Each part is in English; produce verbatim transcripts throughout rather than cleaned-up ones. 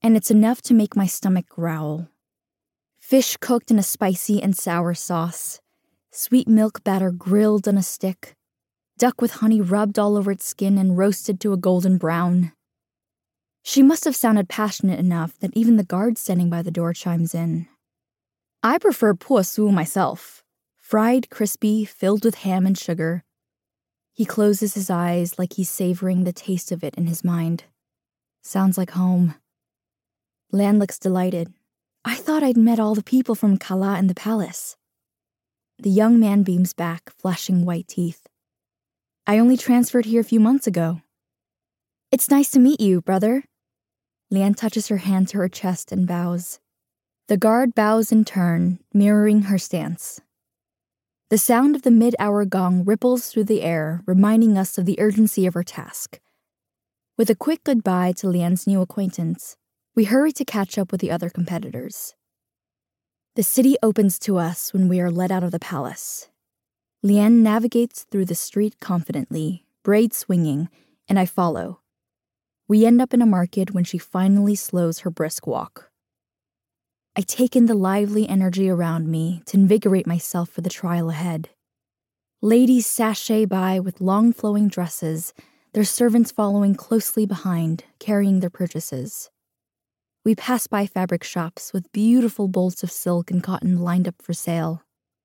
and it's enough to make my stomach growl. Fish cooked in a spicy and sour sauce, sweet milk batter grilled on a stick, duck with honey rubbed all over its skin and roasted to a golden brown. She must have sounded passionate enough that even the guard standing by the door chimes in. I prefer po su myself, fried, crispy, filled with ham and sugar. He closes his eyes like he's savoring the taste of it in his mind. Sounds like home. Lan looks delighted. I thought I'd met all the people from Kala in the palace. The young man beams back, flashing white teeth. I only transferred here a few months ago. It's nice to meet you, brother. Lan touches her hand to her chest and bows. The guard bows in turn, mirroring her stance. The sound of the mid-hour gong ripples through the air, reminding us of the urgency of our task. With a quick goodbye to Lian's new acquaintance, we hurry to catch up with the other competitors. The city opens to us when we are let out of the palace. Lian navigates through the street confidently, braid swinging, and I follow. We end up in a market when she finally slows her brisk walk. I take in the lively energy around me to invigorate myself for the trial ahead. Ladies sashay by with long flowing dresses, their servants following closely behind, carrying their purchases. We pass by fabric shops with beautiful bolts of silk and cotton lined up for sale.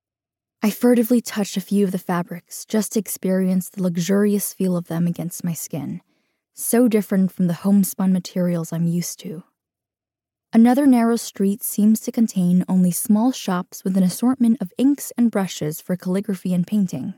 I furtively touch a few of the fabrics just to experience the luxurious feel of them against my skin, so different from the homespun materials I'm used to. Another narrow street seems to contain only small shops with an assortment of inks and brushes for calligraphy and painting.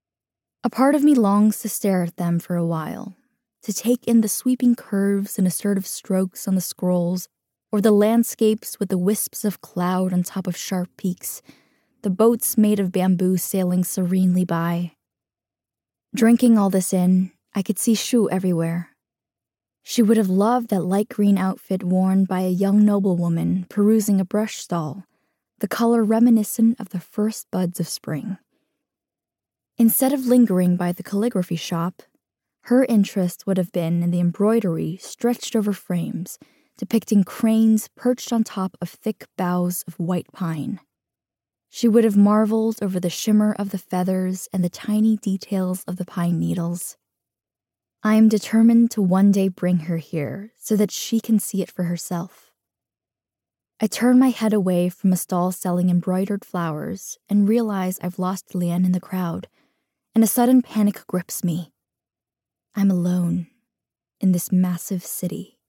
A part of me longs to stare at them for a while, to take in the sweeping curves and assertive strokes on the scrolls, or the landscapes with the wisps of cloud on top of sharp peaks, the boats made of bamboo sailing serenely by. Drinking all this in, I could see Shu everywhere. She would have loved that light green outfit worn by a young noblewoman perusing a brush stall, the color reminiscent of the first buds of spring. Instead of lingering by the calligraphy shop, her interest would have been in the embroidery stretched over frames, depicting cranes perched on top of thick boughs of white pine. She would have marveled over the shimmer of the feathers and the tiny details of the pine needles. I am determined to one day bring her here so that she can see it for herself. I turn my head away from a stall selling embroidered flowers and realize I've lost Lian in the crowd, and a sudden panic grips me. I'm alone in this massive city.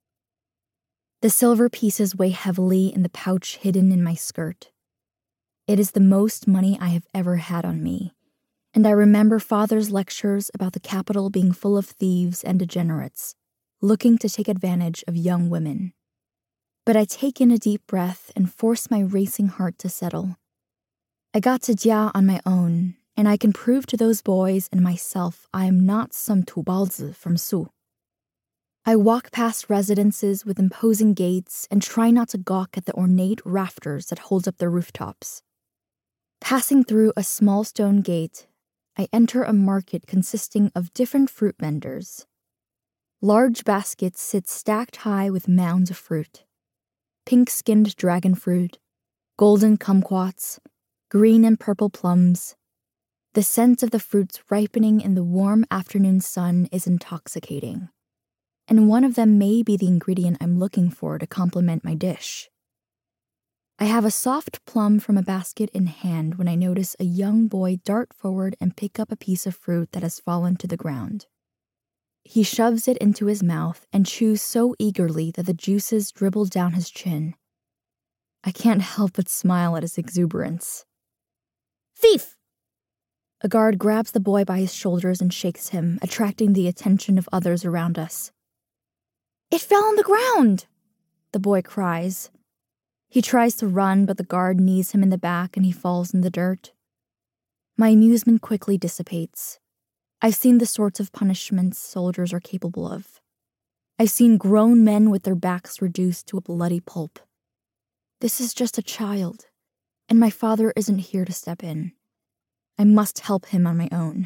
The silver pieces weigh heavily in the pouch hidden in my skirt. It is the most money I have ever had on me, and I remember Father's lectures about the capital being full of thieves and degenerates, looking to take advantage of young women. But I take in a deep breath and force my racing heart to settle. I got to Jia on my own, and I can prove to those boys and myself I am not some tubalzi from Su. I walk past residences with imposing gates and try not to gawk at the ornate rafters that hold up their rooftops. Passing through a small stone gate, I enter a market consisting of different fruit vendors. Large baskets sit stacked high with mounds of fruit. Pink-skinned dragon fruit, golden kumquats, green and purple plums. The scent of the fruits ripening in the warm afternoon sun is intoxicating, and one of them may be the ingredient I'm looking for to complement my dish. I have a soft plum from a basket in hand when I notice a young boy dart forward and pick up a piece of fruit that has fallen to the ground. He shoves it into his mouth and chews so eagerly that the juices dribble down his chin. I can't help but smile at his exuberance. Thief! A guard grabs the boy by his shoulders and shakes him, attracting the attention of others around us. It fell on the ground! The boy cries. He tries to run, but the guard knees him in the back and he falls in the dirt. My amusement quickly dissipates. I've seen the sorts of punishments soldiers are capable of. I've seen grown men with their backs reduced to a bloody pulp. This is just a child, and my father isn't here to step in. I must help him on my own.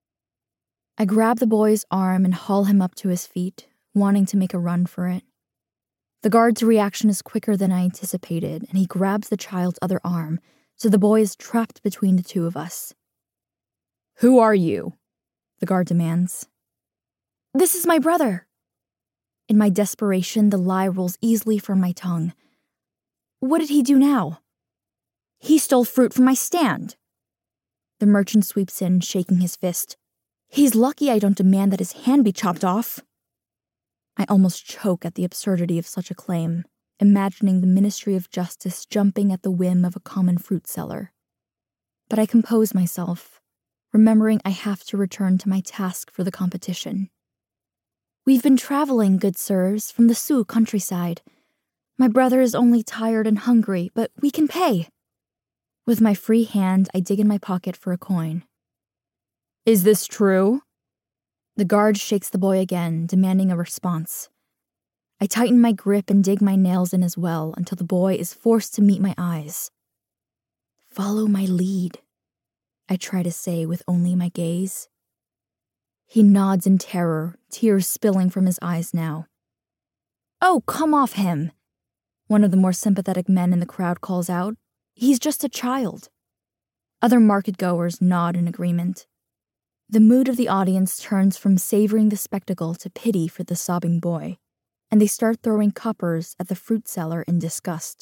I grab the boy's arm and haul him up to his feet, wanting to make a run for it. The guard's reaction is quicker than I anticipated, and he grabs the child's other arm, so the boy is trapped between the two of us. "Who are you?" the guard demands. "This is my brother." In my desperation, the lie rolls easily from my tongue. "What did he do now?" "He stole fruit from my stand." The merchant sweeps in, shaking his fist. "He's lucky I don't demand that his hand be chopped off." I almost choke at the absurdity of such a claim, imagining the Ministry of Justice jumping at the whim of a common fruit seller. But I compose myself, remembering I have to return to my task for the competition. "We've been traveling, good sirs, from the Sioux countryside. My brother is only tired and hungry, but we can pay." With my free hand, I dig in my pocket for a coin. "Is this true?" The guard shakes the boy again, demanding a response. I tighten my grip and dig my nails in as well until the boy is forced to meet my eyes. "Follow my lead," I try to say with only my gaze. He nods in terror, tears spilling from his eyes now. "Oh, come off him," one of the more sympathetic men in the crowd calls out. "He's just a child." Other market-goers nod in agreement. The mood of the audience turns from savoring the spectacle to pity for the sobbing boy, and they start throwing coppers at the fruit seller in disgust.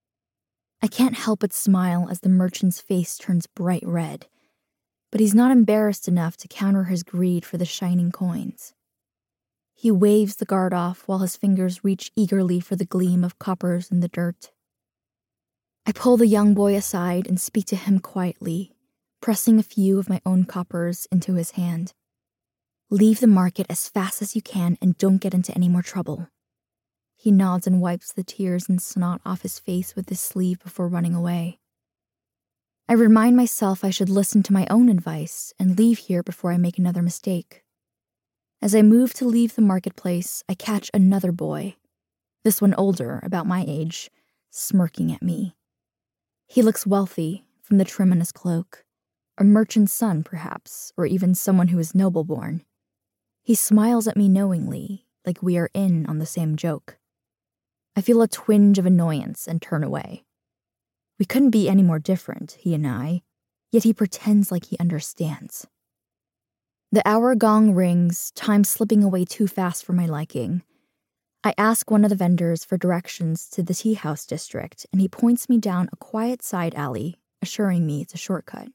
I can't help but smile as the merchant's face turns bright red, but he's not embarrassed enough to counter his greed for the shining coins. He waves the guard off while his fingers reach eagerly for the gleam of coppers in the dirt. I pull the young boy aside and speak to him quietly, pressing a few of my own coppers into his hand. "Leave the market as fast as you can and don't get into any more trouble." He nods and wipes the tears and snot off his face with his sleeve before running away. I remind myself I should listen to my own advice and leave here before I make another mistake. As I move to leave the marketplace, I catch another boy, this one older, about my age, smirking at me. He looks wealthy, from the trim on his cloak. A merchant's son, perhaps, or even someone who is noble-born. He smiles at me knowingly, like we are in on the same joke. I feel a twinge of annoyance and turn away. We couldn't be any more different, he and I, yet he pretends like he understands. The hour gong rings, time slipping away too fast for my liking. I ask one of the vendors for directions to the tea house district, and he points me down a quiet side alley, assuring me it's a shortcut.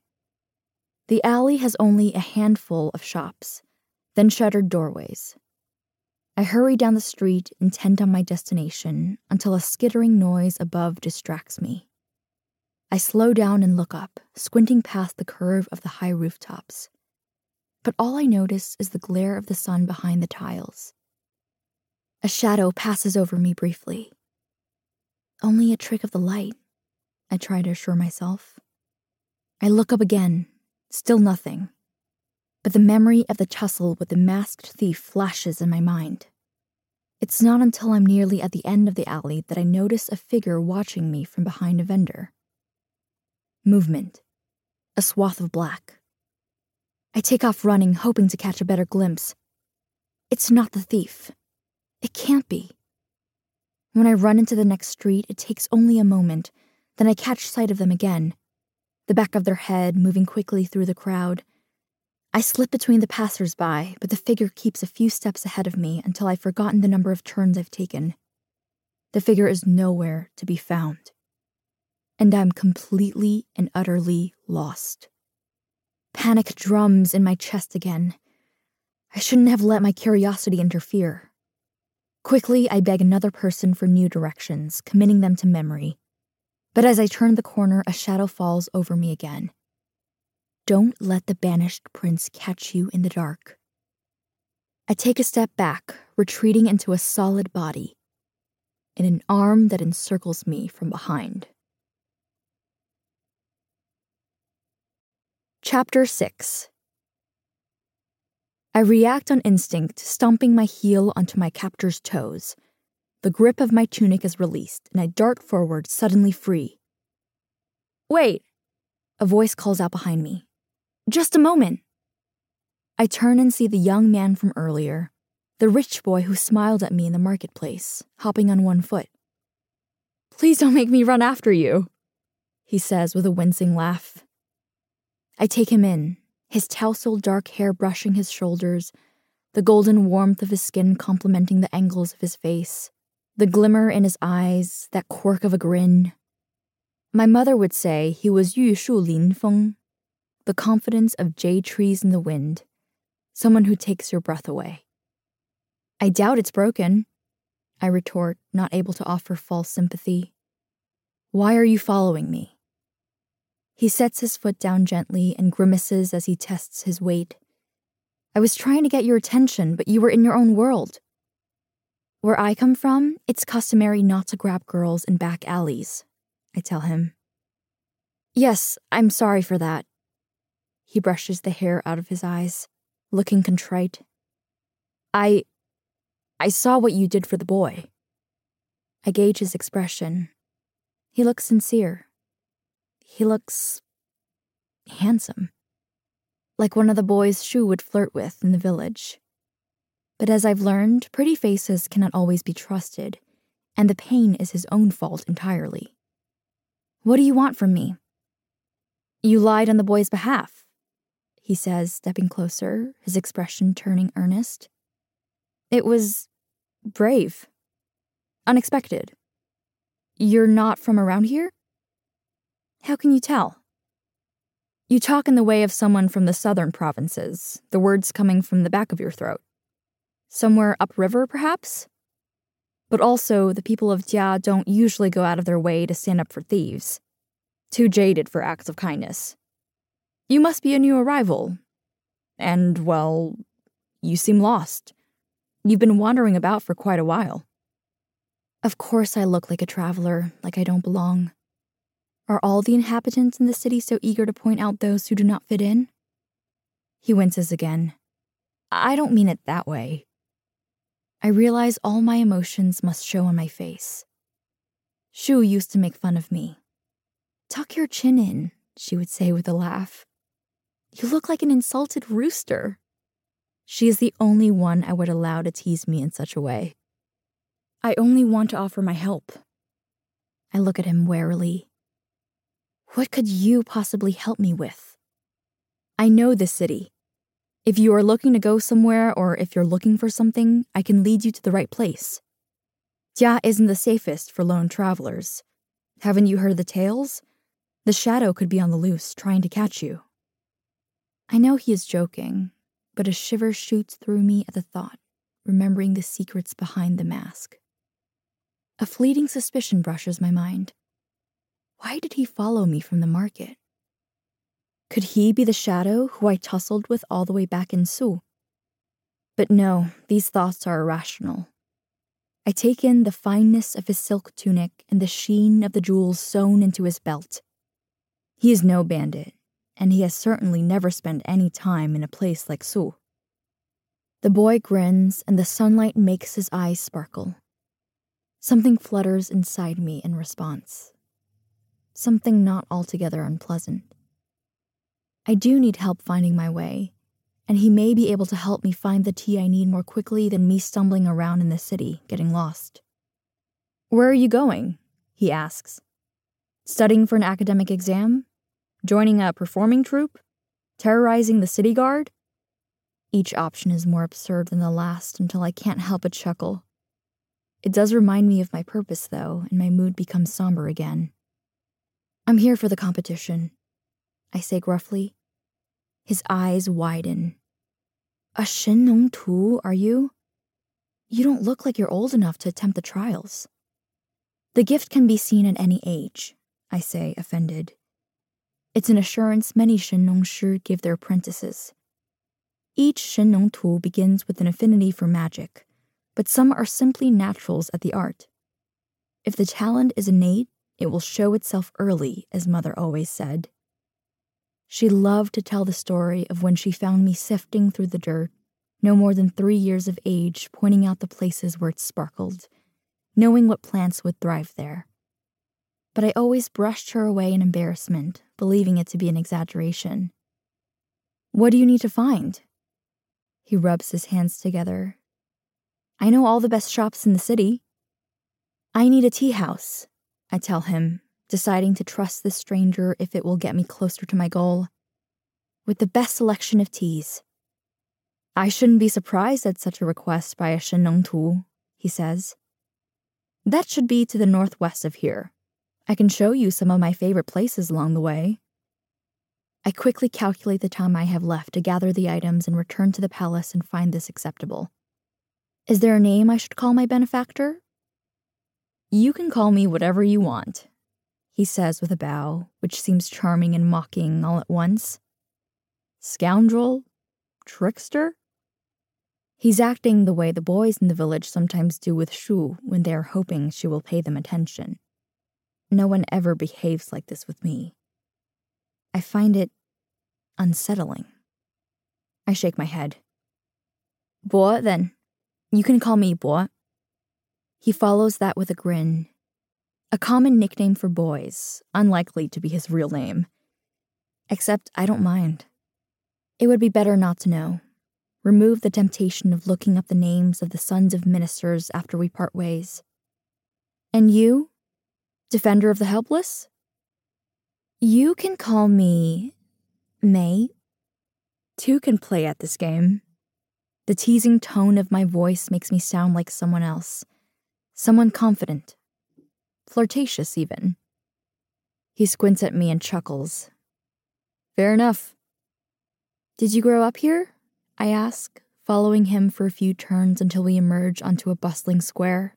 The alley has only a handful of shops, then shuttered doorways. I hurry down the street, intent on my destination, until a skittering noise above distracts me. I slow down and look up, squinting past the curve of the high rooftops. But all I notice is the glare of the sun behind the tiles. A shadow passes over me briefly. Only a trick of the light, I try to assure myself. I look up again. Still nothing. But the memory of the tussle with the masked thief flashes in my mind. It's not until I'm nearly at the end of the alley that I notice a figure watching me from behind a vendor. Movement. A swath of black. I take off running, hoping to catch a better glimpse. It's not the thief. It can't be. When I run into the next street, it takes only a moment, then I catch sight of them again. The back of their head moving quickly through the crowd. I slip between the passers-by, but the figure keeps a few steps ahead of me until I've forgotten the number of turns I've taken. The figure is nowhere to be found. And I'm completely and utterly lost. Panic drums in my chest again. I shouldn't have let my curiosity interfere. Quickly, I beg another person for new directions, committing them to memory. But as I turn the corner, a shadow falls over me again. Don't let the banished prince catch you in the dark. I take a step back, retreating into a solid body, and an arm that encircles me from behind. Chapter six. I react on instinct, stomping my heel onto my captor's toes. The grip of my tunic is released, and I dart forward, suddenly free. "Wait!" A voice calls out behind me. "Just a moment!" I turn and see the young man from earlier, The rich boy who smiled at me in the marketplace, hopping on one foot. "Please don't make me run after you," he says with a wincing laugh. I take him in, his tousled dark hair brushing his shoulders, the golden warmth of his skin complementing the angles of his face, the glimmer in his eyes, that quirk of a grin. My mother would say he was Yu Shu Lin Feng, the confidence of jade trees in the wind, someone who takes your breath away. I doubt it's broken, I retort, not able to offer false sympathy. Why are you following me? He sets his foot down gently and grimaces as he tests his weight. I was trying to get your attention, but you were in your own world. Where I come from, it's customary not to grab girls in back alleys, I tell him. Yes, I'm sorry for that. He brushes the hair out of his eyes, looking contrite. I... I saw what you did for the boy. I gauge his expression. He looks sincere. He looks... handsome. Like one of the boys Shu would flirt with in the village. But as I've learned, pretty faces cannot always be trusted, and the pain is his own fault entirely. What do you want from me? You lied on the boy's behalf, he says, stepping closer, his expression turning earnest. It was brave. Unexpected. You're not from around here? How can you tell? You talk in the way of someone from the southern provinces, the words coming from the back of your throat. Somewhere upriver, perhaps? But also, the people of Jia don't usually go out of their way to stand up for thieves. Too jaded for acts of kindness. You must be a new arrival. And, well, you seem lost. You've been wandering about for quite a while. Of course I look like a traveler, like I don't belong. Are all the inhabitants in the city so eager to point out those who do not fit in? He winces again. I don't mean it that way. I realize all my emotions must show on my face. Shu used to make fun of me. Tuck your chin in, she would say with a laugh. You look like an insulted rooster. She is the only one I would allow to tease me in such a way. I only want to offer my help. I look at him warily. What could you possibly help me with? I know this city. If you are looking to go somewhere or if you're looking for something, I can lead you to the right place. Jia isn't the safest for lone travelers. Haven't you heard the tales? The shadow could be on the loose, trying to catch you. I know he is joking, but a shiver shoots through me at the thought, remembering the secrets behind the mask. A fleeting suspicion brushes my mind. Why did he follow me from the market? Could he be the shadow who I tussled with all the way back in Su? But no, these thoughts are irrational. I take in the fineness of his silk tunic and the sheen of the jewels sewn into his belt. He is no bandit, and he has certainly never spent any time in a place like Su. The boy grins, and the sunlight makes his eyes sparkle. Something flutters inside me in response. Something not altogether unpleasant. I do need help finding my way, and he may be able to help me find the tea I need more quickly than me stumbling around in the city, getting lost. Where are you going? He asks. Studying for an academic exam? Joining a performing troupe? Terrorizing the city guard? Each option is more absurd than the last until I can't help but chuckle. It does remind me of my purpose, though, and my mood becomes somber again. I'm here for the competition, I say gruffly. His eyes widen. A Shen Nong Tu, are you? You don't look like you're old enough to attempt the trials. The gift can be seen at any age, I say, offended. It's an assurance many Shen Nong Shi give their apprentices. Each Shen Nong Tu begins with an affinity for magic, but some are simply naturals at the art. If the talent is innate, it will show itself early, as Mother always said. She loved to tell the story of when she found me sifting through the dirt, no more than three years of age, pointing out the places where it sparkled, knowing what plants would thrive there. But I always brushed her away in embarrassment, believing it to be an exaggeration. What do you need to find? He rubs his hands together. I know all the best shops in the city. I need a tea house, I tell him, deciding to trust this stranger if it will get me closer to my goal. With the best selection of teas. I shouldn't be surprised at such a request by a Sheneng Tu, he says. That should be to the northwest of here. I can show you some of my favorite places along the way. I quickly calculate the time I have left to gather the items and return to the palace and find this acceptable. Is there a name I should call my benefactor? You can call me whatever you want, he says with a bow, which seems charming and mocking all at once. Scoundrel? Trickster? He's acting the way the boys in the village sometimes do with Shu when they are hoping she will pay them attention. No one ever behaves like this with me. I find it unsettling. I shake my head. Bo, then. You can call me Bo. He follows that with a grin. A common nickname for boys, unlikely to be his real name. Except I don't mind. It would be better not to know. Remove the temptation of looking up the names of the sons of ministers after we part ways. And you? Defender of the helpless? You can call me May. Two can play at this game. The teasing tone of my voice makes me sound like someone else. Someone confident. Flirtatious, even. He squints at me and chuckles. Fair enough. Did you grow up here? I ask, following him for a few turns until we emerge onto a bustling square.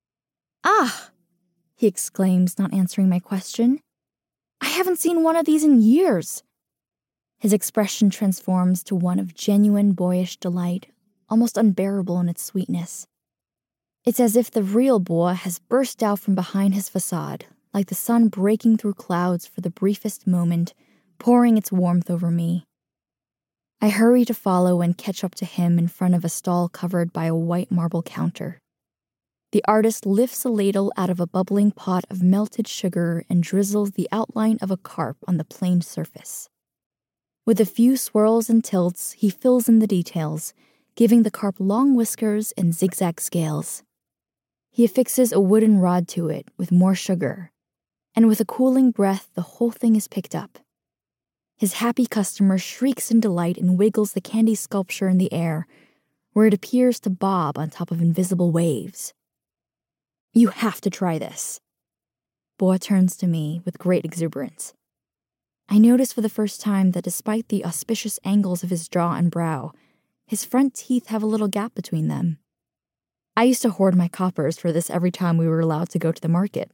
Ah! He exclaims, not answering my question. I haven't seen one of these in years. His expression transforms to one of genuine boyish delight, almost unbearable in its sweetness. It's as if the real Bo has burst out from behind his facade, like the sun breaking through clouds for the briefest moment, pouring its warmth over me. I hurry to follow and catch up to him in front of a stall covered by a white marble counter. The artist lifts a ladle out of a bubbling pot of melted sugar and drizzles the outline of a carp on the planed surface. With a few swirls and tilts, he fills in the details, giving the carp long whiskers and zigzag scales. He affixes a wooden rod to it with more sugar, and with a cooling breath, the whole thing is picked up. His happy customer shrieks in delight and wiggles the candy sculpture in the air, where it appears to bob on top of invisible waves. You have to try this. Bo turns to me with great exuberance. I notice for the first time that despite the auspicious angles of his jaw and brow, his front teeth have a little gap between them. I used to hoard my coppers for this every time we were allowed to go to the market.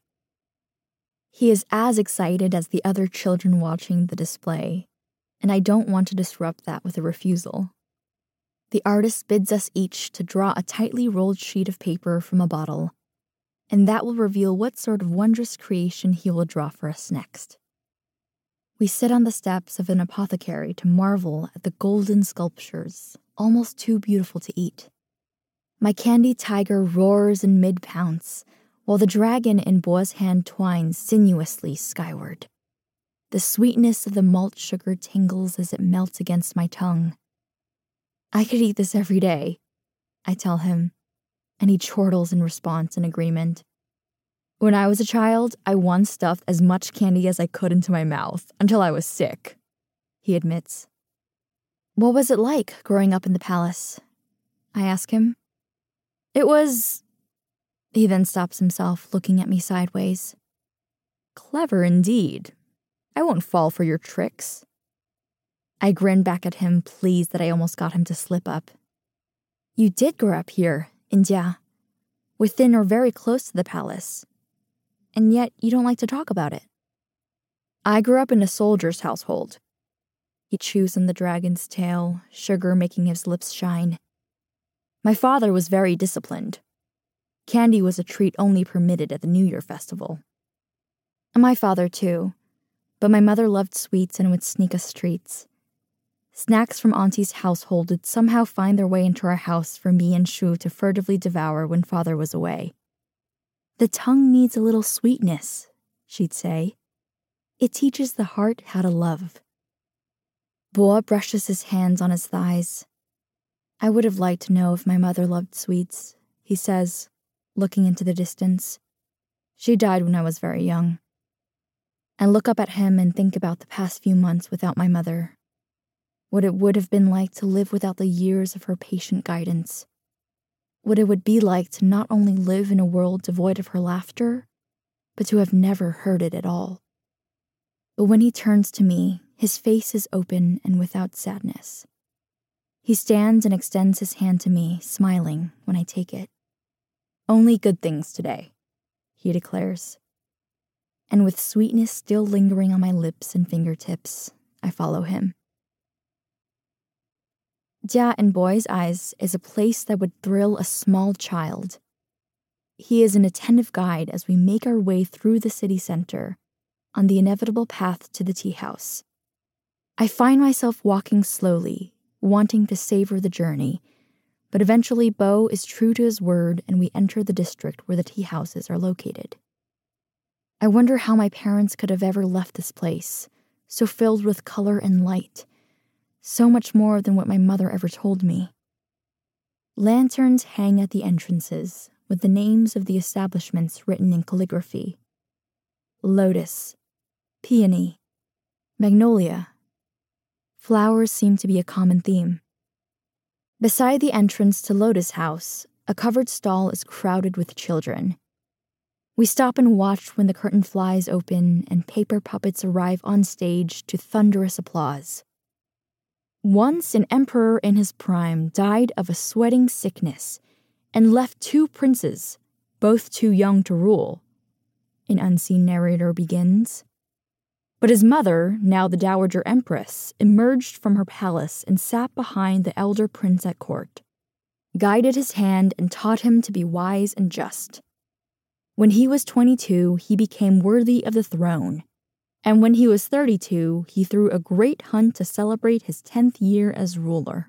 He is as excited as the other children watching the display, and I don't want to disrupt that with a refusal. The artist bids us each to draw a tightly rolled sheet of paper from a bottle, and that will reveal what sort of wondrous creation he will draw for us next. We sit on the steps of an apothecary to marvel at the golden sculptures, almost too beautiful to eat. My candy tiger roars in mid-pounce, while the dragon in Bo's hand twines sinuously skyward. The sweetness of the malt sugar tingles as it melts against my tongue. I could eat this every day, I tell him, and he chortles in response in agreement. When I was a child, I once stuffed as much candy as I could into my mouth until I was sick, he admits. What was it like growing up in the palace? I ask him. It was... He then stops himself, looking at me sideways. Clever indeed. I won't fall for your tricks. I grin back at him, pleased that I almost got him to slip up. You did grow up here, in Jia, within or very close to the palace, and yet you don't like to talk about it. I grew up in a soldier's household. He chews on the dragon's tail, sugar making his lips shine. My father was very disciplined. Candy was a treat only permitted at the New Year festival. My father, too, but my mother loved sweets and would sneak us treats. Snacks from Auntie's household would somehow find their way into our house for me and Shu to furtively devour when father was away. The tongue needs a little sweetness, she'd say. It teaches the heart how to love. Bo brushes his hands on his thighs. I would have liked to know if my mother loved sweets, he says, looking into the distance. She died when I was very young. I look up at him and think about the past few months without my mother. What it would have been like to live without the years of her patient guidance. What it would be like to not only live in a world devoid of her laughter, but to have never heard it at all. But when he turns to me, his face is open and without sadness. He stands and extends his hand to me, smiling when I take it. "Only good things today," he declares. And with sweetness still lingering on my lips and fingertips, I follow him. Jia in Boy's eyes is a place that would thrill a small child. He is an attentive guide as we make our way through the city center on the inevitable path to the tea house. I find myself walking slowly, wanting to savor the journey, but eventually Bo is true to his word and we enter the district where the tea houses are located. I wonder how my parents could have ever left this place, so filled with color and light, so much more than what my mother ever told me. Lanterns hang at the entrances, with the names of the establishments written in calligraphy. Lotus, peony, magnolia. Flowers seem to be a common theme. Beside the entrance to Lotus House, a covered stall is crowded with children. We stop and watch when the curtain flies open and paper puppets arrive on stage to thunderous applause. Once an emperor in his prime died of a sweating sickness and left two princes, both too young to rule, an unseen narrator begins. But his mother, now the Dowager Empress, emerged from her palace and sat behind the elder prince at court, guided his hand and taught him to be wise and just. When he was twenty-two, he became worthy of the throne, and when he was thirty-two, he threw a great hunt to celebrate his tenth year as ruler.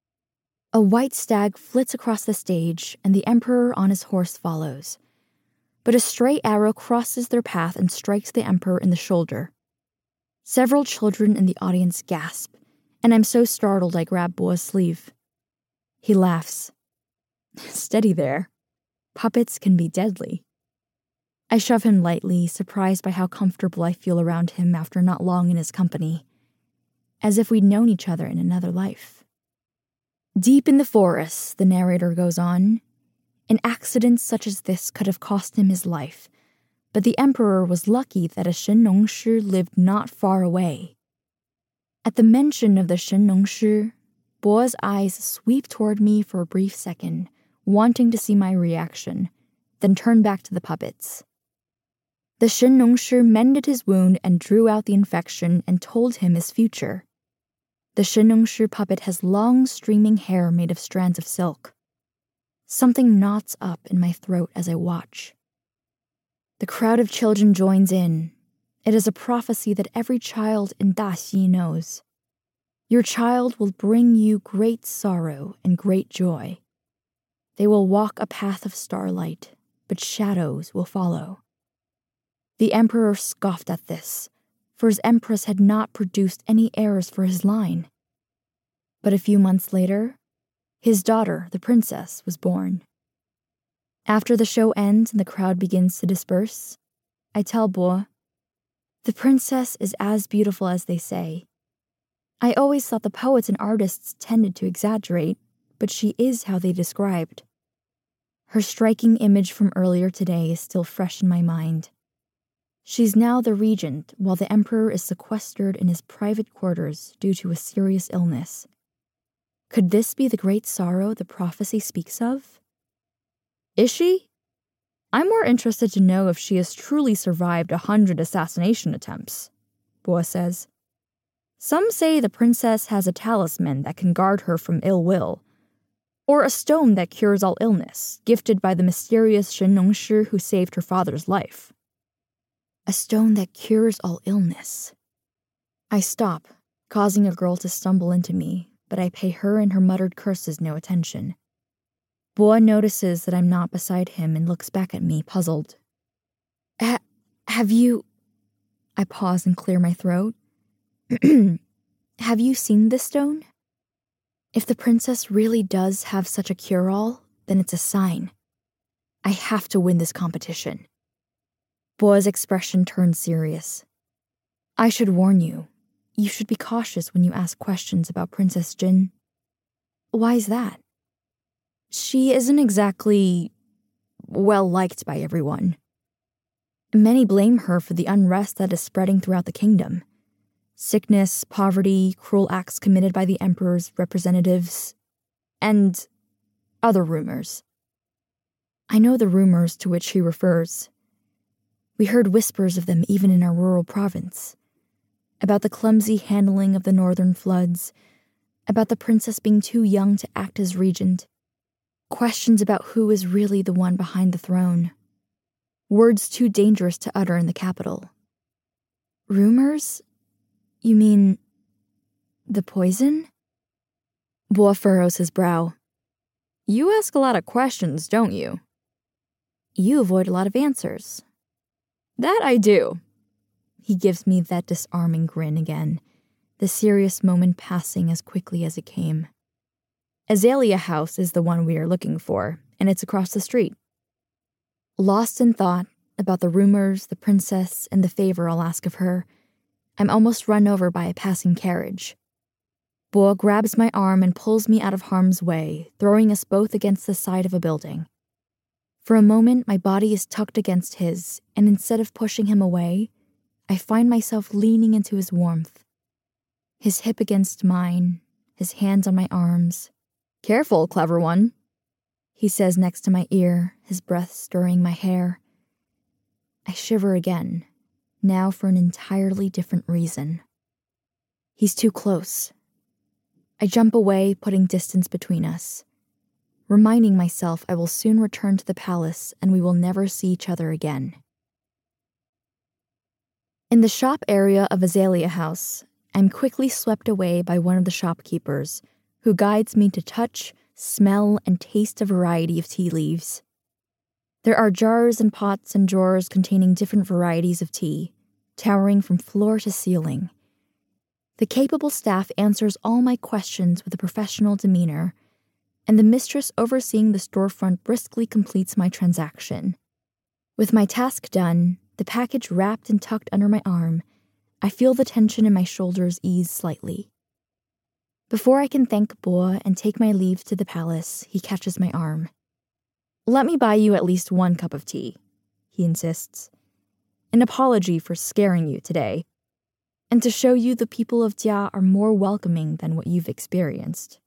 A white stag flits across the stage, and the emperor on his horse follows. But a stray arrow crosses their path and strikes the emperor in the shoulder. Several children in the audience gasp, and I'm so startled I grab Boa's sleeve. He laughs. "Steady there. Puppets can be deadly." I shove him lightly, surprised by how comfortable I feel around him after not long in his company, as if we'd known each other in another life. Deep in the forest, the narrator goes on, an accident such as this could have cost him his life, but the emperor was lucky that a Shen Shi lived not far away. At the mention of the Shen Shi, Boa's eyes sweep toward me for a brief second, wanting to see my reaction, then turn back to the puppets. The Shen Shi mended his wound and drew out the infection and told him his future. The Shen Shi puppet has long, streaming hair made of strands of silk. Something knots up in my throat as I watch. The crowd of children joins in. It is a prophecy that every child in Daxi knows. Your child will bring you great sorrow and great joy. They will walk a path of starlight, but shadows will follow. The emperor scoffed at this, for his empress had not produced any heirs for his line. But a few months later, his daughter, the princess, was born. After the show ends and the crowd begins to disperse, I tell Boa, "The princess is as beautiful as they say. I always thought the poets and artists tended to exaggerate, but she is how they described." Her striking image from earlier today is still fresh in my mind. She's now the regent, while the emperor is sequestered in his private quarters due to a serious illness. Could this be the great sorrow the prophecy speaks of? Is she? I'm more interested to know if she has truly survived a hundred assassination attempts, Boa says. Some say the princess has a talisman that can guard her from ill will, or a stone that cures all illness, gifted by the mysterious Shen Shi who saved her father's life. A stone that cures all illness. I stop, causing a girl to stumble into me, but I pay her and her muttered curses no attention. Boa notices that I'm not beside him and looks back at me, puzzled. Ha- have you... I pause and clear my throat. Have you seen this stone? If the princess really does have such a cure-all, then it's a sign. I have to win this competition. Boa's expression turned serious. I should warn you. You should be cautious when you ask questions about Princess Jin. Why is that? She isn't exactly well-liked by everyone. Many blame her for the unrest that is spreading throughout the kingdom. Sickness, poverty, cruel acts committed by the emperor's representatives, and other rumors. I know the rumors to which he refers. We heard whispers of them even in our rural province. About the clumsy handling of the northern floods, about the princess being too young to act as regent, questions about who is really the one behind the throne, words too dangerous to utter in the capital. Rumors? You mean the poison? Boa furrows his brow. You ask a lot of questions, don't you? You avoid a lot of answers. That I do. He gives me that disarming grin again, the serious moment passing as quickly as it came. Azalea House is the one we are looking for, and it's across the street. Lost in thought about the rumors, the princess, and the favor I'll ask of her, I'm almost run over by a passing carriage. Boa grabs my arm and pulls me out of harm's way, throwing us both against the side of a building. For a moment, my body is tucked against his, and instead of pushing him away, I find myself leaning into his warmth. His hip against mine, his hands on my arms. Careful, clever one, he says next to my ear, his breath stirring my hair. I shiver again, now for an entirely different reason. He's too close. I jump away, putting distance between us, reminding myself I will soon return to the palace and we will never see each other again. In the shop area of Azalea House, I'm quickly swept away by one of the shopkeepers, who guides me to touch, smell, and taste a variety of tea leaves. There are jars and pots and drawers containing different varieties of tea, towering from floor to ceiling. The capable staff answers all my questions with a professional demeanor, and the mistress overseeing the storefront briskly completes my transaction. With my task done, the package wrapped and tucked under my arm, I feel the tension in my shoulders ease slightly. Before I can thank Boa and take my leave to the palace, he catches my arm. Let me buy you at least one cup of tea, he insists. An apology for scaring you today, and to show you the people of Jia are more welcoming than what you've experienced.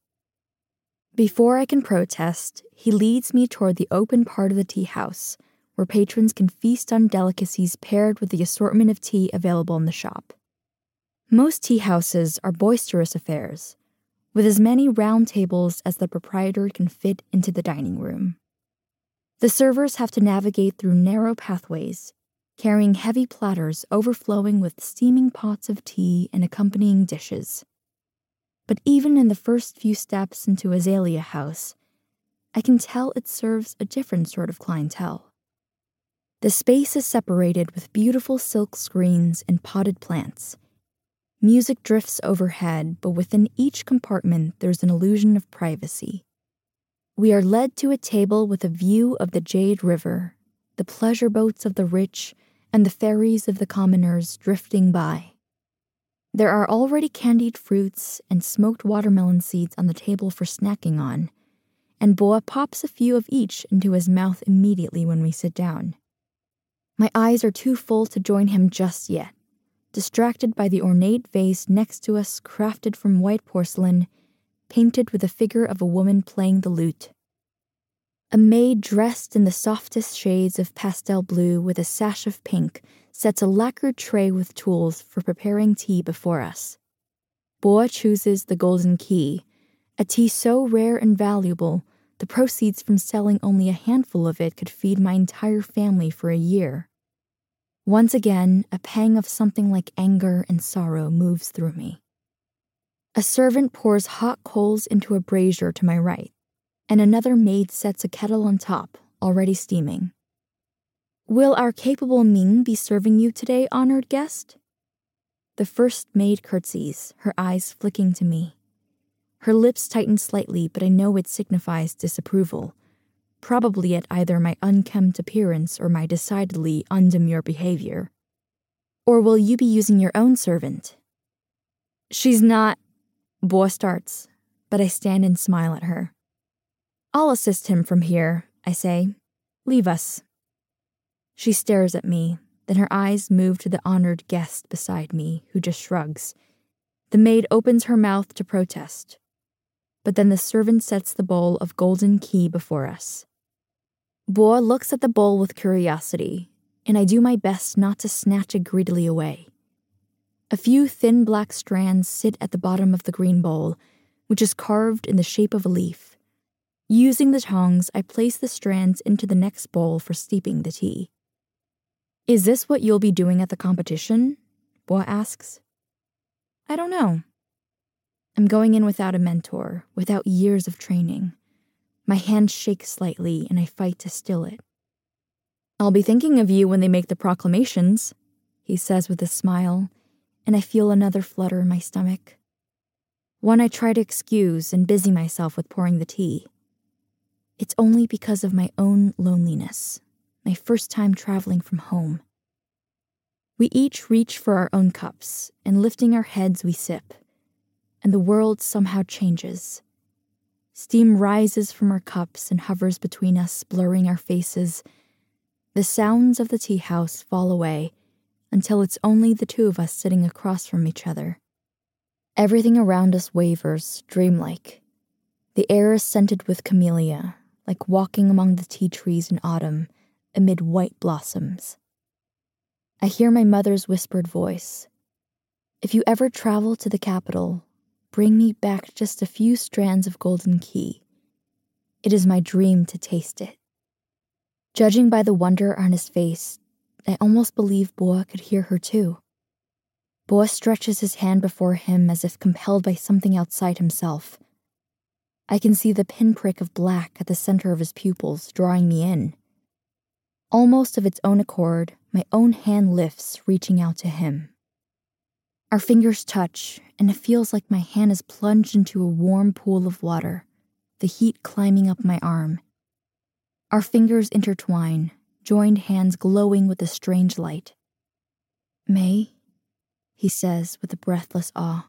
Before I can protest, he leads me toward the open part of the tea house, where patrons can feast on delicacies paired with the assortment of tea available in the shop. Most tea houses are boisterous affairs, with as many round tables as the proprietor can fit into the dining room. The servers have to navigate through narrow pathways, carrying heavy platters overflowing with steaming pots of tea and accompanying dishes. But even in the first few steps into Azalea House, I can tell it serves a different sort of clientele. The space is separated with beautiful silk screens and potted plants. Music drifts overhead, but within each compartment there's an illusion of privacy. We are led to a table with a view of the Jade River, the pleasure boats of the rich, and the ferries of the commoners drifting by. There are already candied fruits and smoked watermelon seeds on the table for snacking on, and Boa pops a few of each into his mouth immediately when we sit down. My eyes are too full to join him just yet, distracted by the ornate vase next to us crafted from white porcelain, painted with a figure of a woman playing the lute. A maid dressed in the softest shades of pastel blue with a sash of pink sets a lacquered tray with tools for preparing tea before us. Boa chooses the golden key, a tea so rare and valuable, the proceeds from selling only a handful of it could feed my entire family for a year. Once again, a pang of something like anger and sorrow moves through me. A servant pours hot coals into a brazier to my right, and another maid sets a kettle on top, already steaming. Will our capable Ming be serving you today, honored guest? The first maid curtsies, her eyes flicking to me. Her lips tighten slightly, but I know it signifies disapproval. probably at either my unkempt appearance or my decidedly undemure behavior. Or will you be using your own servant? She's not... Boa starts, but I stand and smile at her. I'll assist him from here, I say. Leave us. She stares at me, then her eyes move to the honored guest beside me, who just shrugs. The maid opens her mouth to protest, but then the servant sets the bowl of golden key before us. Boa looks at the bowl with curiosity, and I do my best not to snatch it greedily away. A few thin black strands sit at the bottom of the green bowl, which is carved in the shape of a leaf. Using the tongs, I place the strands into the next bowl for steeping the tea. Is this what you'll be doing at the competition? Boa asks. I don't know. I'm going in without a mentor, without years of training. My hand shakes slightly, and I fight to still it. I'll be thinking of you when they make the proclamations, he says with a smile, and I feel another flutter in my stomach. One I try to excuse and busy myself with pouring the tea. It's only because of my own loneliness, my first time traveling from home. We each reach for our own cups, and lifting our heads we sip, and the world somehow changes. Steam rises from our cups and hovers between us, blurring our faces. The sounds of the tea house fall away until it's only the two of us sitting across from each other. Everything around us wavers, dreamlike. The air is scented with camellia, like walking among the tea trees in autumn amid white blossoms. I hear my mother's whispered voice. If you ever travel to the capital, bring me back just a few strands of golden key. It is my dream to taste it. Judging by the wonder on his face, I almost believe Boa could hear her too. Boa stretches his hand before him as if compelled by something outside himself. I can see the pinprick of black at the center of his pupils, drawing me in. Almost of its own accord, my own hand lifts, reaching out to him. Our fingers touch, and it feels like my hand is plunged into a warm pool of water, the heat climbing up my arm. Our fingers intertwine, joined hands glowing with a strange light. May, he says with a breathless awe.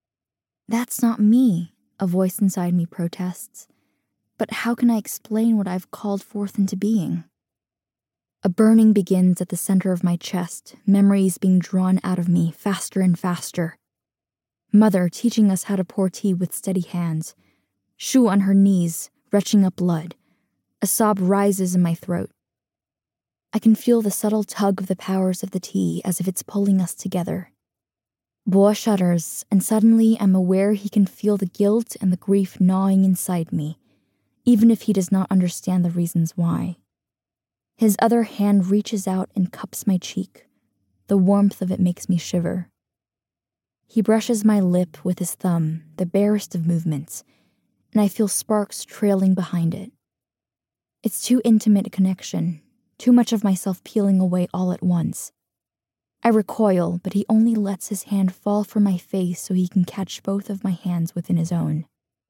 That's not me, a voice inside me protests. But how can I explain what I've called forth into being? A burning begins at the center of my chest, memories being drawn out of me faster and faster. Mother teaching us how to pour tea with steady hands. Shu on her knees, retching up blood. A sob rises in my throat. I can feel the subtle tug of the powers of the tea as if it's pulling us together. Boa shudders, and suddenly I'm aware he can feel the guilt and the grief gnawing inside me, even if he does not understand the reasons why. His other hand reaches out and cups my cheek. The warmth of it makes me shiver. He brushes my lip with his thumb, the barest of movements, and I feel sparks trailing behind it. It's too intimate a connection, too much of myself peeling away all at once. I recoil, but he only lets his hand fall from my face so he can catch both of my hands within his own.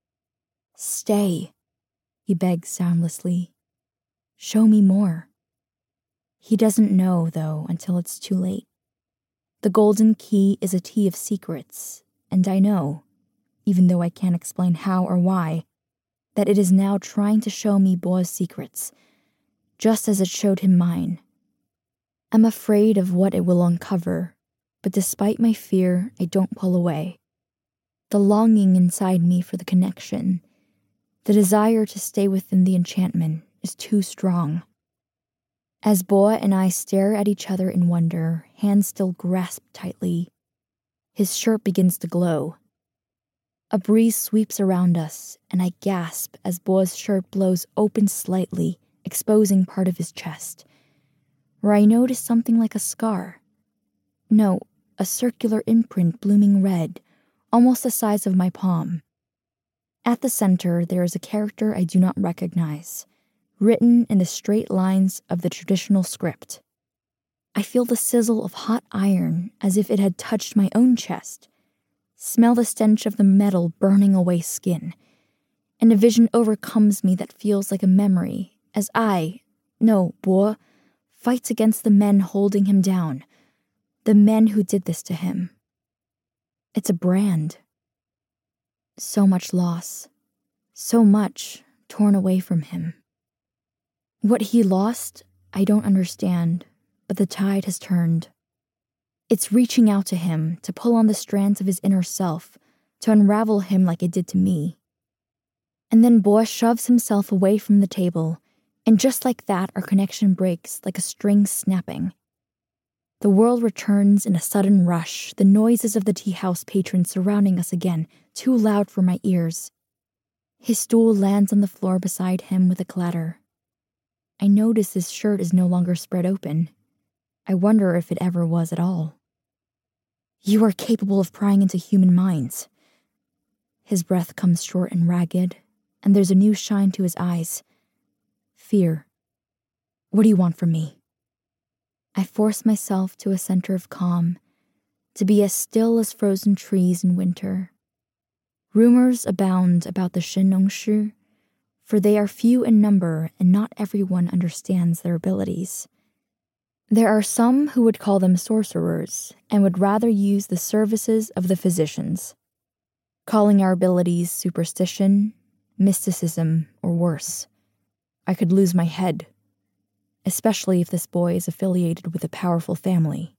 Stay, he begs soundlessly. Show me more. He doesn't know, though, until it's too late. The golden key is a tea of secrets, and I know, even though I can't explain how or why, that it is now trying to show me Boa's secrets, just as it showed him mine. I'm afraid of what it will uncover, but despite my fear, I don't pull away. The longing inside me for the connection, the desire to stay within the enchantment, is too strong. As Boa and I stare at each other in wonder, hands still grasped tightly, his shirt begins to glow. A breeze sweeps around us, and I gasp as Boa's shirt blows open slightly, exposing part of his chest, where I notice something like a scar. No, a circular imprint blooming red, almost the size of my palm. At the center, there is a character I do not recognize, written in the straight lines of the traditional script. I feel the sizzle of hot iron as if it had touched my own chest, smell the stench of the metal burning away skin, and a vision overcomes me that feels like a memory, as I, no, Bo, fights against the men holding him down, the men who did this to him. It's a brand. So much loss, so much torn away from him. What he lost, I don't understand, but the tide has turned. It's reaching out to him to pull on the strands of his inner self, to unravel him like it did to me. And then Bo shoves himself away from the table, and just like that, our connection breaks like a string snapping. The world returns in a sudden rush, the noises of the tea house patrons surrounding us again, too loud for my ears. His stool lands on the floor beside him with a clatter. I notice his shirt is no longer spread open. I wonder if it ever was at all. You are capable of prying into human minds. His breath comes short and ragged, and there's a new shine to his eyes. Fear. What do you want from me? I force myself to a center of calm, to be as still as frozen trees in winter. Rumors abound about the Shennongshu, for they are few in number and not everyone understands their abilities. There are some who would call them sorcerers and would rather use the services of the physicians, calling our abilities superstition, mysticism, or worse. I could lose my head, especially if this boy is affiliated with a powerful family.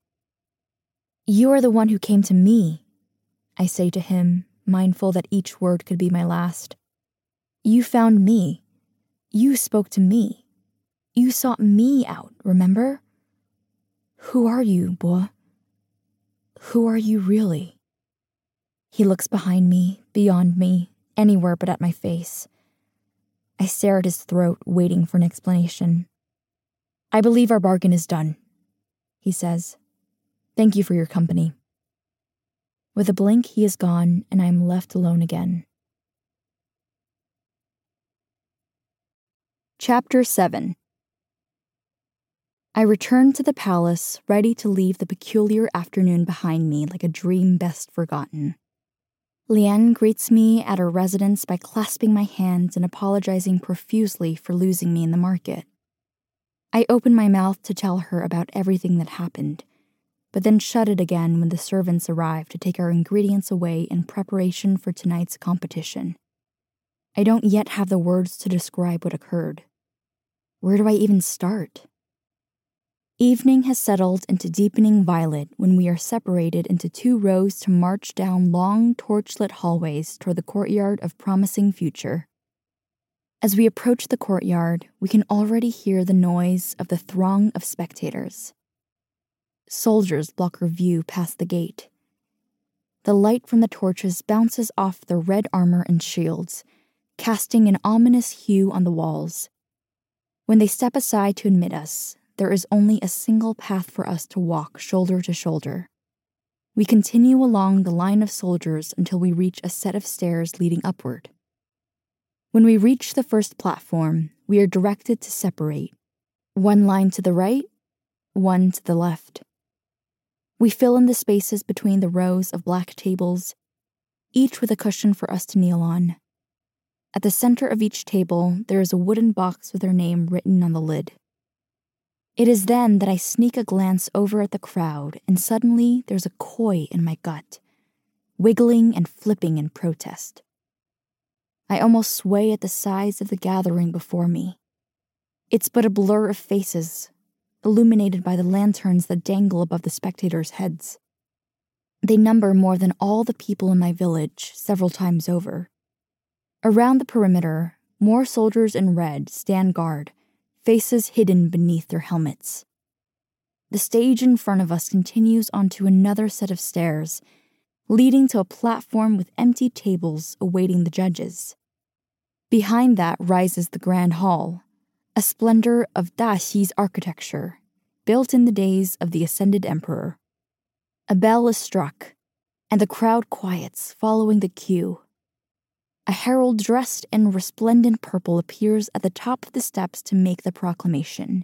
You are the one who came to me, I say to him, mindful that each word could be my last. You found me. You spoke to me. You sought me out, remember? Who are you, Bo? Who are you really? He looks behind me, beyond me, anywhere but at my face. I stare at his throat, waiting for an explanation. I believe our bargain is done, he says. Thank you for your company. With a blink, he is gone, and I am left alone again. Chapter seven. I return to the palace, ready to leave the peculiar afternoon behind me like a dream best forgotten. Liane greets me at her residence by clasping my hands and apologizing profusely for losing me in the market. I open my mouth to tell her about everything that happened, but then shut it again when the servants arrive to take our ingredients away in preparation for tonight's competition. I don't yet have the words to describe what occurred. Where do I even start? Evening has settled into deepening violet when we are separated into two rows to march down long torchlit hallways toward the courtyard of promising future. As we approach the courtyard, we can already hear the noise of the throng of spectators. Soldiers block our view past the gate. The light from the torches bounces off their red armor and shields, casting an ominous hue on the walls. When they step aside to admit us, there is only a single path for us to walk shoulder to shoulder. We continue along the line of soldiers until we reach a set of stairs leading upward. When we reach the first platform, we are directed to separate. One line to the right, one to the left. We fill in the spaces between the rows of black tables, each with a cushion for us to kneel on. At the center of each table, there is a wooden box with our name written on the lid. It is then that I sneak a glance over at the crowd, and suddenly there's a koi in my gut, wiggling and flipping in protest. I almost sway at the size of the gathering before me. It's but a blur of faces, illuminated by the lanterns that dangle above the spectators' heads. They number more than all the people in my village, several times over. Around the perimeter, more soldiers in red stand guard, faces hidden beneath their helmets. The stage in front of us continues onto another set of stairs, leading to a platform with empty tables awaiting the judges. Behind that rises the Grand Hall, a splendor of Daxi's architecture, built in the days of the Ascended Emperor. A bell is struck, and the crowd quiets, following the cue. A herald dressed in resplendent purple appears at the top of the steps to make the proclamation.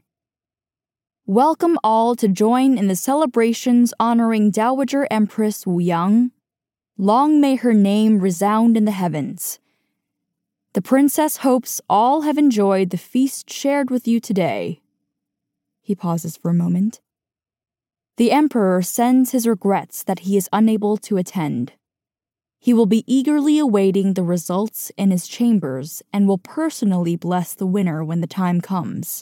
Welcome all to join in the celebrations honoring Dowager Empress Wu Yang. Long may her name resound in the heavens. The princess hopes all have enjoyed the feast shared with you today. He pauses for a moment. The emperor sends his regrets that he is unable to attend. He will be eagerly awaiting the results in his chambers and will personally bless the winner when the time comes.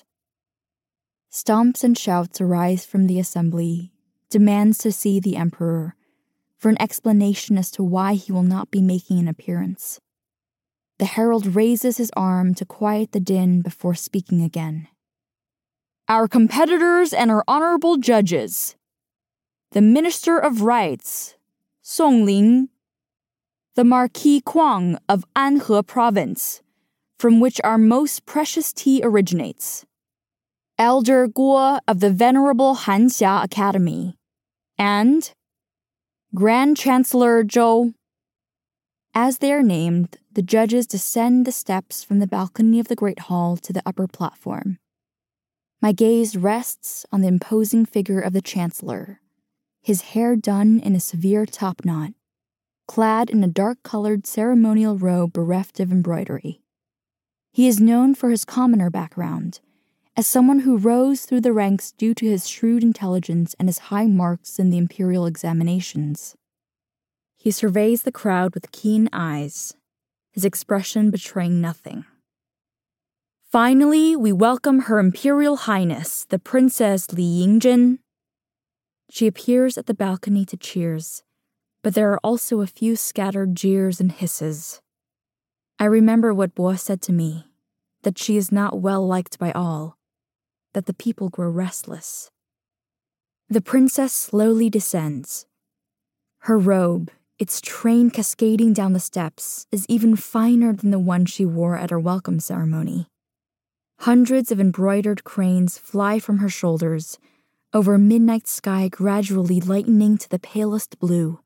Stomps and shouts arise from the assembly, demands to see the emperor, for an explanation as to why he will not be making an appearance. The herald raises his arm to quiet the din before speaking again. Our competitors and our honorable judges. The Minister of Rights, Song Ling. The Marquis Kuang of Anhe Province, from which our most precious tea originates. Elder Guo of the Venerable Hanxia Academy. And Grand Chancellor Zhou. As they are named, the judges descend the steps from the balcony of the Great Hall to the upper platform. My gaze rests on the imposing figure of the Chancellor, his hair done in a severe topknot, clad in a dark-colored ceremonial robe bereft of embroidery. He is known for his commoner background, as someone who rose through the ranks due to his shrewd intelligence and his high marks in the imperial examinations. He surveys the crowd with keen eyes, his expression betraying nothing. Finally, we welcome Her Imperial Highness, the Princess Li Yingzhen. She appears at the balcony to cheers, but there are also a few scattered jeers and hisses. I remember what Bo said to me, that she is not well liked by all, that the people grow restless. The princess slowly descends. Her robe, its train cascading down the steps, is even finer than the one she wore at our welcome ceremony. Hundreds of embroidered cranes fly from her shoulders, over a midnight sky gradually lightening to the palest blue.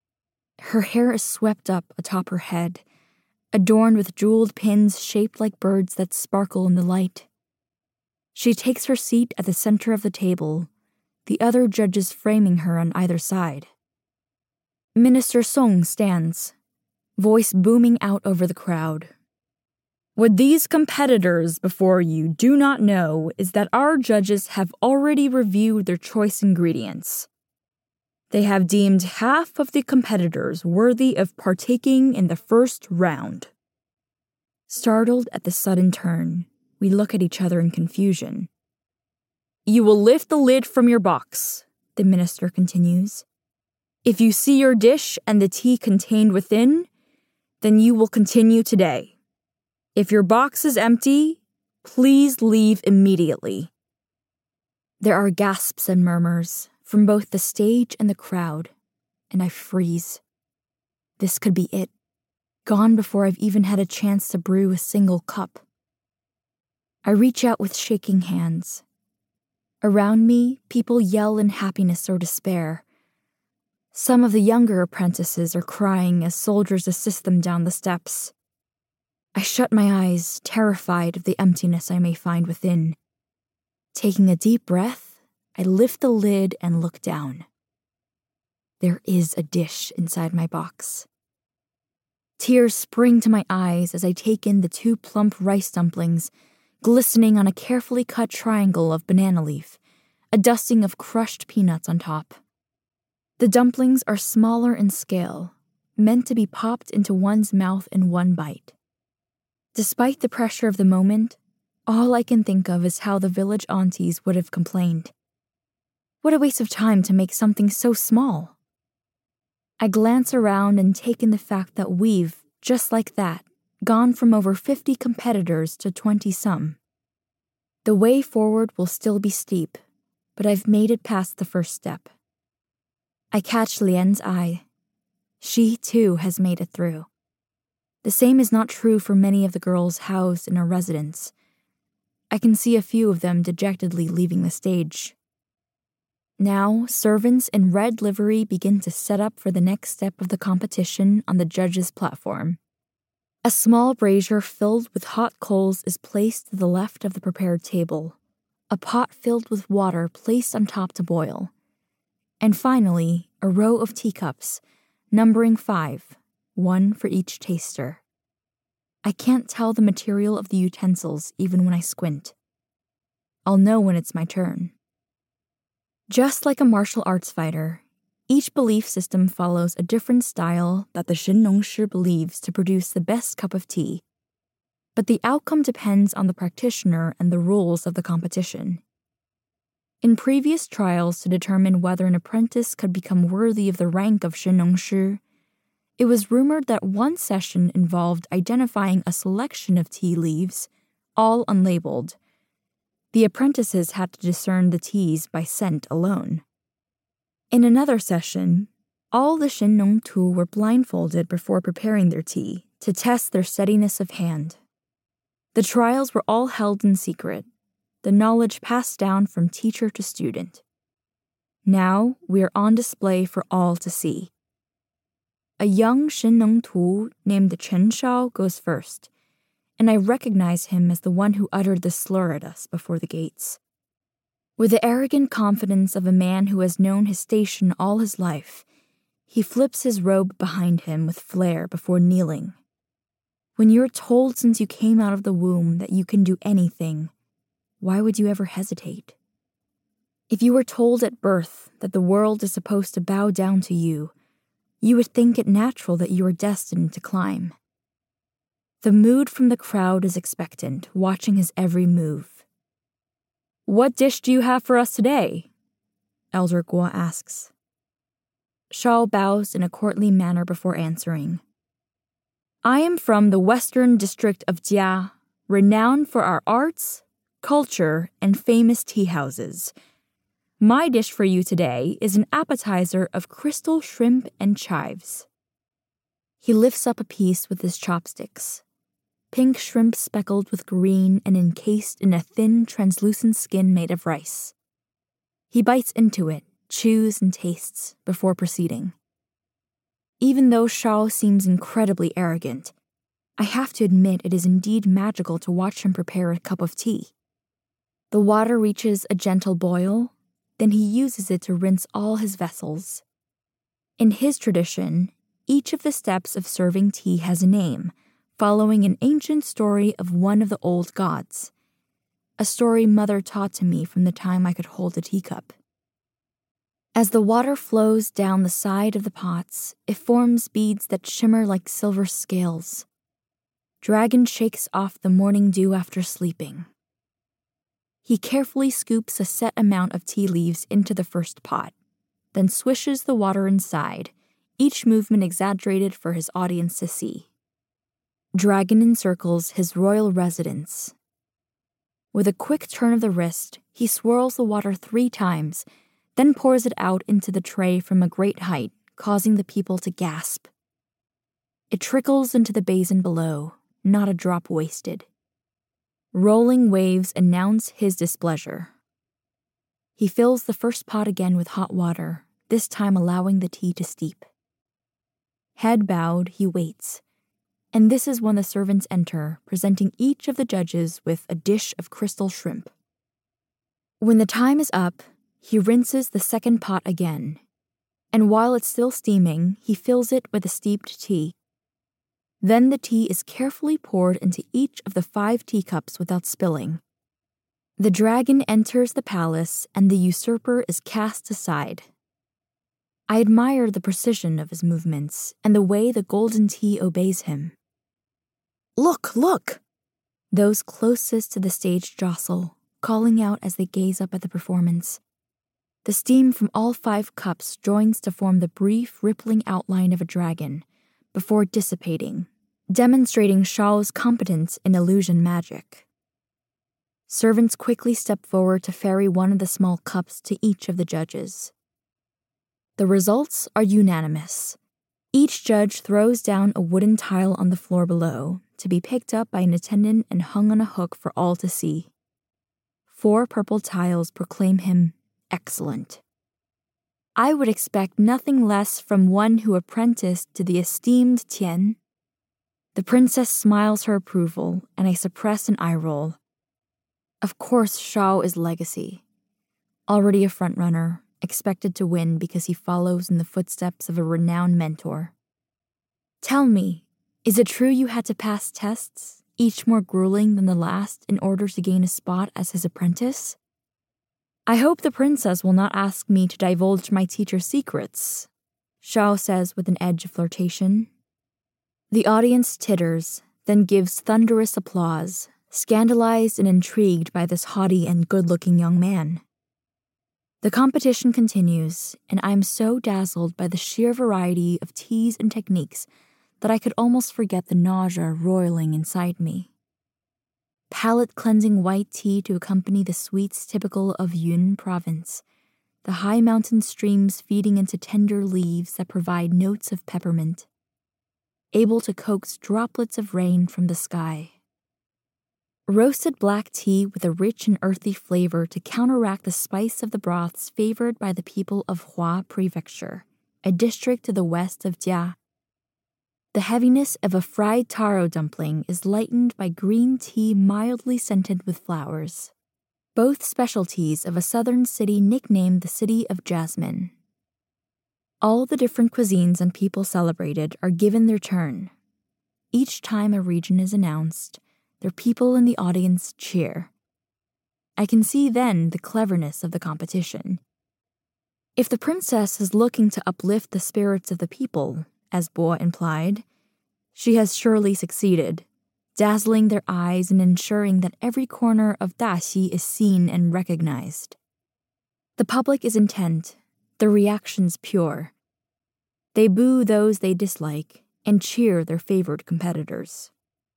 Her hair is swept up atop her head, adorned with jeweled pins shaped like birds that sparkle in the light. She takes her seat at the center of the table, the other judges framing her on either side. Minister Song stands, voice booming out over the crowd. What these competitors before you do not know is that our judges have already reviewed their choice ingredients. They have deemed half of the competitors worthy of partaking in the first round. Startled at the sudden turn, we look at each other in confusion. You will lift the lid from your box, the minister continues. If you see your dish and the tea contained within, then you will continue today. If your box is empty, please leave immediately. There are gasps and murmurs from both the stage and the crowd, and I freeze. This could be it, gone before I've even had a chance to brew a single cup. I reach out with shaking hands. Around me, people yell in happiness or despair. Some of the younger apprentices are crying as soldiers assist them down the steps. I shut my eyes, terrified of the emptiness I may find within. Taking a deep breath, I lift the lid and look down. There is a dish inside my box. Tears spring to my eyes as I take in the two plump rice dumplings, glistening on a carefully cut triangle of banana leaf, a dusting of crushed peanuts on top. The dumplings are smaller in scale, meant to be popped into one's mouth in one bite. Despite the pressure of the moment, all I can think of is how the village aunties would have complained. What a waste of time to make something so small. I glance around and take in the fact that we've, just like that, gone from over fifty competitors to twenty-some. The way forward will still be steep, but I've made it past the first step. I catch Lien's eye. She, too, has made it through. The same is not true for many of the girls housed in our residence. I can see a few of them dejectedly leaving the stage. Now, servants in red livery begin to set up for the next step of the competition on the judges' platform. A small brazier filled with hot coals is placed to the left of the prepared table, a pot filled with water placed on top to boil, and finally, a row of teacups, numbering five, one for each taster. I can't tell the material of the utensils even when I squint. I'll know when it's my turn. Just like a martial arts fighter, each belief system follows a different style that the Shen Shi believes to produce the best cup of tea. But the outcome depends on the practitioner and the rules of the competition. In previous trials to determine whether an apprentice could become worthy of the rank of Shen Shi, it was rumored that one session involved identifying a selection of tea leaves, all unlabeled. The apprentices had to discern the teas by scent alone. In another session, all the Shen Tu were blindfolded before preparing their tea to test their steadiness of hand. The trials were all held in secret, the knowledge passed down from teacher to student. Now we are on display for all to see. A young Shen Tu named Chen Shao goes first, and I recognize him as the one who uttered the slur at us before the gates. With the arrogant confidence of a man who has known his station all his life, he flips his robe behind him with flair before kneeling. When you're told since you came out of the womb that you can do anything, why would you ever hesitate? If you were told at birth that the world is supposed to bow down to you, you would think it natural that you are destined to climb. The mood from the crowd is expectant, watching his every move. "What dish do you have for us today?" Elder Guo asks. Shao bows in a courtly manner before answering. "I am from the western district of Jia, renowned for our arts, culture, and famous tea houses. My dish for you today is an appetizer of crystal shrimp and chives." He lifts up a piece with his chopsticks. Pink shrimp speckled with green and encased in a thin, translucent skin made of rice. He bites into it, chews and tastes, before proceeding. Even though Shao seems incredibly arrogant, I have to admit it is indeed magical to watch him prepare a cup of tea. The water reaches a gentle boil, then he uses it to rinse all his vessels. In his tradition, each of the steps of serving tea has a name, following an ancient story of one of the old gods, a story Mother taught to me from the time I could hold a teacup. As the water flows down the side of the pots, it forms beads that shimmer like silver scales. Dragon shakes off the morning dew after sleeping. He carefully scoops a set amount of tea leaves into the first pot, then swishes the water inside, each movement exaggerated for his audience to see. Dragon encircles his royal residence. With a quick turn of the wrist, he swirls the water three times, then pours it out into the tray from a great height, causing the people to gasp. It trickles into the basin below, not a drop wasted. Rolling waves announce his displeasure. He fills the first pot again with hot water, this time allowing the tea to steep. Head bowed, he waits, and this is when the servants enter, presenting each of the judges with a dish of crystal shrimp. When the time is up, he rinses the second pot again, and while it's still steaming, he fills it with the steeped tea. Then the tea is carefully poured into each of the five teacups without spilling. The dragon enters the palace, and the usurper is cast aside. I admire the precision of his movements and the way the golden tea obeys him. "Look, look!" Those closest to the stage jostle, calling out as they gaze up at the performance. The steam from all five cups joins to form the brief, rippling outline of a dragon, before dissipating, demonstrating Shao's competence in illusion magic. Servants quickly step forward to ferry one of the small cups to each of the judges. The results are unanimous. Each judge throws down a wooden tile on the floor below, to be picked up by an attendant and hung on a hook for all to see. Four purple tiles proclaim him excellent. I would expect nothing less from one who apprenticed to the esteemed Tian. The princess smiles her approval, and I suppress an eye roll. Of course, Shao is legacy. Already a frontrunner, expected to win because he follows in the footsteps of a renowned mentor. Tell me, Is it true you had to pass tests, each more grueling than the last, in order to gain a spot as his apprentice? I hope the princess will not ask me to divulge my teacher's secrets, Xiao says with an edge of flirtation. The audience titters, then gives thunderous applause, scandalized and intrigued by this haughty and good-looking young man. The competition continues, and I am so dazzled by the sheer variety of teas and techniques that I could almost forget the nausea roiling inside me. Palate-cleansing white tea to accompany the sweets typical of Yun province, the high mountain streams feeding into tender leaves that provide notes of peppermint, able to coax droplets of rain from the sky. Roasted black tea with a rich and earthy flavor to counteract the spice of the broths favored by the people of Hua Prefecture, a district to the west of Jia. The heaviness of a fried taro dumpling is lightened by green tea mildly scented with flowers, both specialties of a southern city nicknamed the City of Jasmine. All the different cuisines and people celebrated are given their turn. Each time a region is announced, their people in the audience cheer. I can see then the cleverness of the competition. If the princess is looking to uplift the spirits of the people, as Bo implied, she has surely succeeded, dazzling their eyes and ensuring that every corner of Daxi is seen and recognized. The public is intent, the reactions pure. They boo those they dislike and cheer their favored competitors.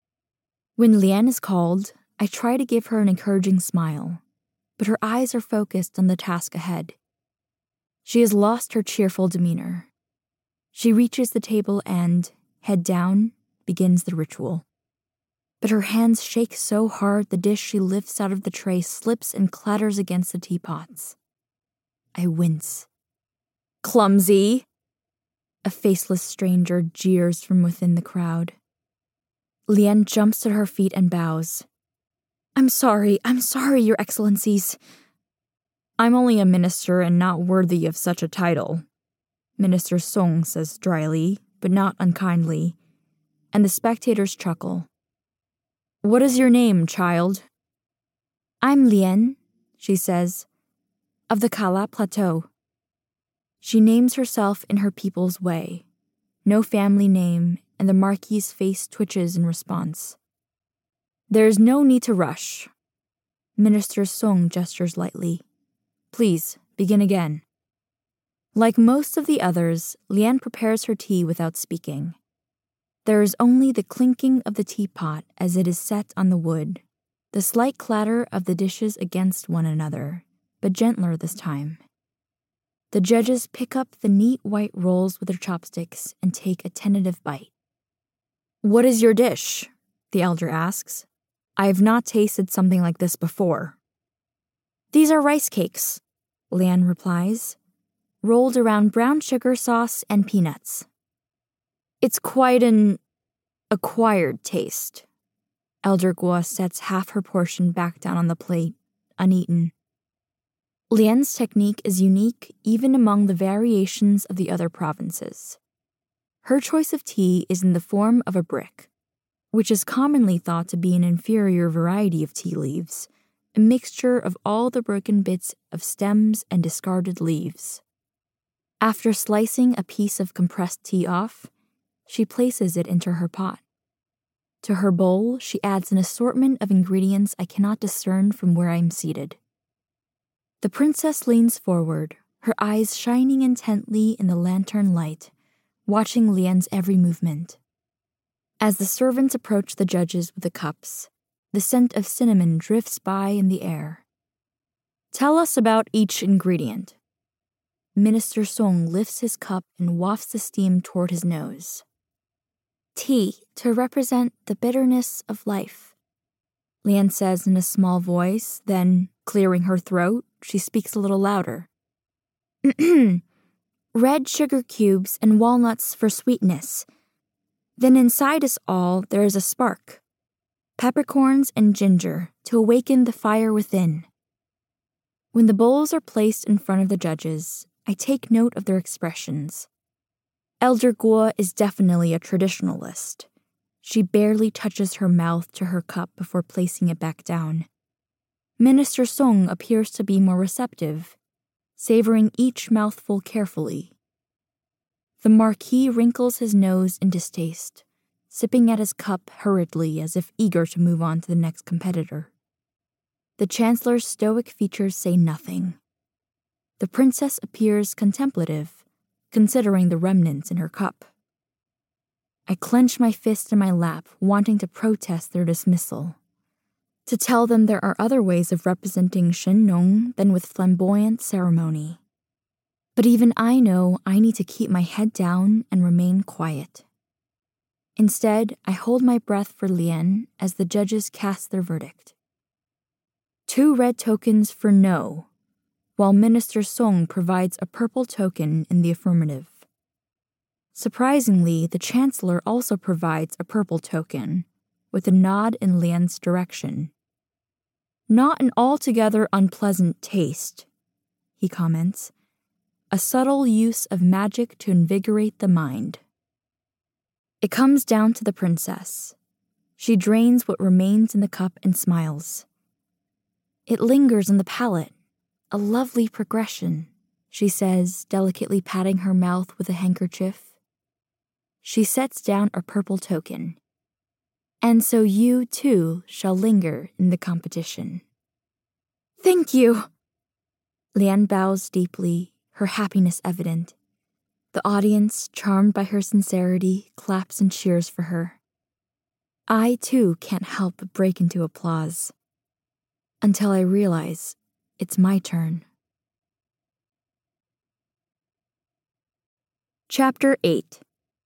When Lian is called, I try to give her an encouraging smile, but her eyes are focused on the task ahead. She has lost her cheerful demeanor. She reaches the table and, head down, begins the ritual. But her hands shake so hard the dish she lifts out of the tray slips and clatters against the teapots. I wince. Clumsy! A faceless stranger jeers from within the crowd. Lian jumps to her feet and bows. I'm sorry, I'm sorry, Your Excellencies. I'm only a minister and not worthy of such a title, Minister Song says dryly, but not unkindly, and the spectators chuckle. What is your name, child? I'm Lian, she says, of the Kala Plateau. She names herself in her people's way, no family name, and the Marquis's face twitches in response. There is no need to rush. Minister Song gestures lightly. Please, begin again. Like most of the others, Lian prepares her tea without speaking. There is only the clinking of the teapot as it is set on the wood, the slight clatter of the dishes against one another, but gentler this time. The judges pick up the neat white rolls with their chopsticks and take a tentative bite. What is your dish? The elder asks. I have not tasted something like this before. These are rice cakes, Lian replies, rolled around brown sugar sauce and peanuts. It's quite an acquired taste. Elder Guo sets half her portion back down on the plate, uneaten. Lian's technique is unique even among the variations of the other provinces. Her choice of tea is in the form of a brick, which is commonly thought to be an inferior variety of tea leaves, a mixture of all the broken bits of stems and discarded leaves. After slicing a piece of compressed tea off, she places it into her pot. To her bowl, she adds an assortment of ingredients I cannot discern from where I am seated. The princess leans forward, her eyes shining intently in the lantern light, watching Lian's every movement. As the servants approach the judges with the cups, the scent of cinnamon drifts by in the air. Tell us about each ingredient. Minister Song lifts his cup and wafts the steam toward his nose. Tea, to represent the bitterness of life, Lian says in a small voice, then, clearing her throat, she speaks a little louder. Red sugar cubes and walnuts for sweetness. Then inside us all there is a spark. Peppercorns and ginger to awaken the fire within. When the bowls are placed in front of the judges, I take note of their expressions. Elder Guo is definitely a traditionalist. She barely touches her mouth to her cup before placing it back down. Minister Song appears to be more receptive, savoring each mouthful carefully. The Marquis wrinkles his nose in distaste, sipping at his cup hurriedly as if eager to move on to the next competitor. The Chancellor's stoic features say nothing. The princess appears contemplative, considering the remnants in her cup. I clench my fist in my lap, wanting to protest their dismissal, to tell them there are other ways of representing Shen Nong than with flamboyant ceremony. But even I know I need to keep my head down and remain quiet. Instead, I hold my breath for Lien as the judges cast their verdict. Two red tokens for no, while Minister Song provides a purple token in the affirmative. Surprisingly, the Chancellor also provides a purple token, with a nod in Lien's direction. Not an altogether unpleasant taste, he comments. A subtle use of magic to invigorate the mind. It comes down to the princess. She drains what remains in the cup and smiles. It lingers on the palate, a lovely progression, she says, delicately patting her mouth with a handkerchief. She sets down a purple token. And so you, too, shall linger in the competition. Thank you! Lien bows deeply, her happiness evident. The audience, charmed by her sincerity, claps and cheers for her. I, too, can't help but break into applause. Until I realize it's my turn. Chapter eight.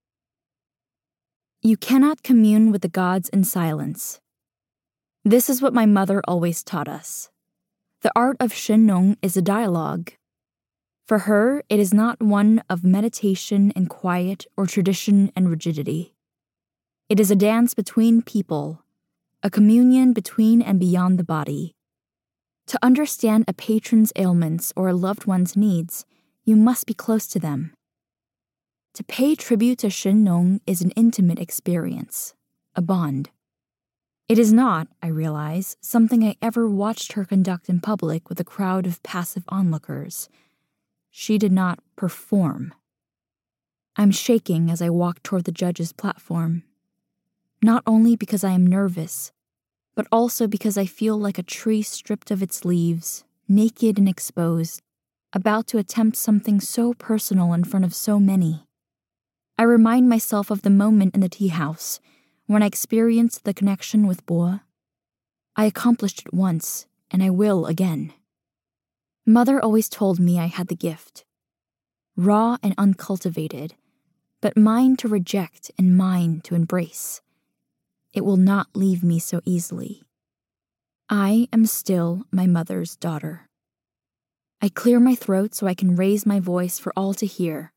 You cannot commune with the gods in silence. This is what my mother always taught us. The art of Shen Nong is a dialogue. For her, it is not one of meditation and quiet or tradition and rigidity. It is a dance between people, a communion between and beyond the body. To understand a patron's ailments or a loved one's needs, you must be close to them. To pay tribute to Shen Nong is an intimate experience, a bond. It is not, I realize, something I ever watched her conduct in public with a crowd of passive onlookers. She did not perform. I'm shaking as I walk toward the judge's platform, not only because I am nervous, but also because I feel like a tree stripped of its leaves, naked and exposed, about to attempt something so personal in front of so many. I remind myself of the moment in the tea house when I experienced the connection with Bo. I accomplished it once, and I will again. Mother always told me I had the gift, raw and uncultivated, but mine to reject and mine to embrace. It will not leave me so easily. I am still my mother's daughter. I clear my throat so I can raise my voice for all to hear.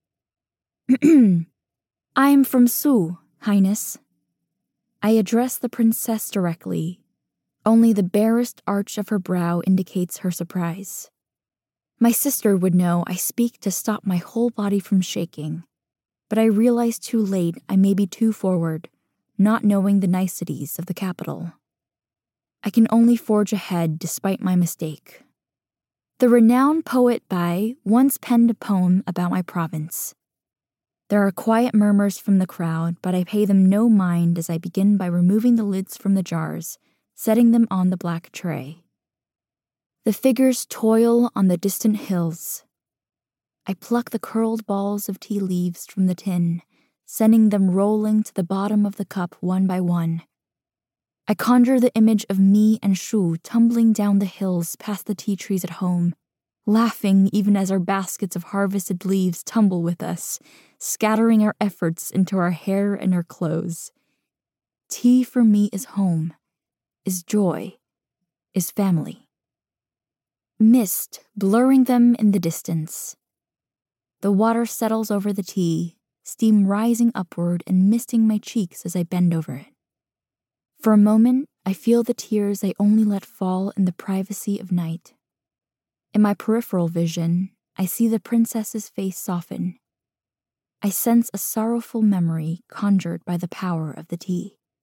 I am from Su, Highness. I address the princess directly. Only the barest arch of her brow indicates her surprise. My sister would know I speak to stop my whole body from shaking, but I realize too late I may be too forward, not knowing the niceties of the capital. I can only forge ahead despite my mistake. The renowned poet Bai once penned a poem about my province. There are quiet murmurs from the crowd, but I pay them no mind as I begin by removing the lids from the jars, setting them on the black tray. The figures toil on the distant hills. I pluck the curled balls of tea leaves from the tin, sending them rolling to the bottom of the cup one by one. I conjure the image of me and Shu tumbling down the hills past the tea trees at home, laughing even as our baskets of harvested leaves tumble with us, scattering our efforts into our hair and our clothes. Tea for me is home, is joy, is family. Mist blurring them in the distance. The water settles over the tea, steam rising upward and misting my cheeks as I bend over it. For a moment, I feel the tears I only let fall in the privacy of night. In my peripheral vision, I see the princess's face soften. I sense a sorrowful memory conjured by the power of the tea.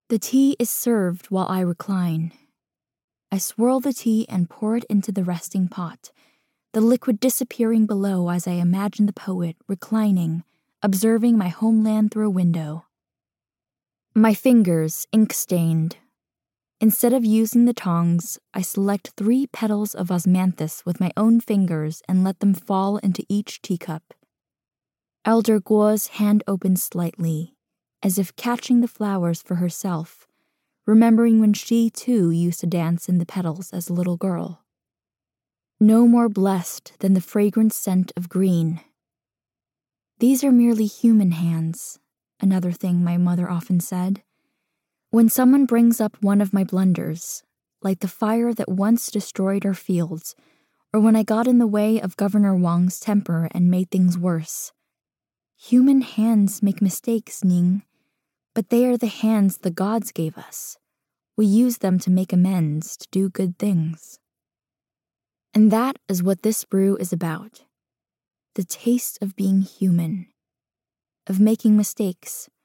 The tea is served while I recline. I swirl the tea and pour it into the resting pot, the liquid disappearing below as I imagine the poet reclining, observing my homeland through a window. My fingers ink-stained. Instead of using the tongs, I select three petals of osmanthus with my own fingers and let them fall into each teacup. Elder Guo's hand opens slightly, as if catching the flowers for herself, remembering when she too used to dance in the petals as a little girl. No more blessed than the fragrant scent of green. These are merely human hands, another thing my mother often said. When someone brings up one of my blunders, like the fire that once destroyed our fields, or when I got in the way of Governor Wang's temper and made things worse. Human hands make mistakes, Ning, but they are the hands the gods gave us. We use them to make amends, to do good things. And that is what this brew is about. The taste of being human, of making mistakes,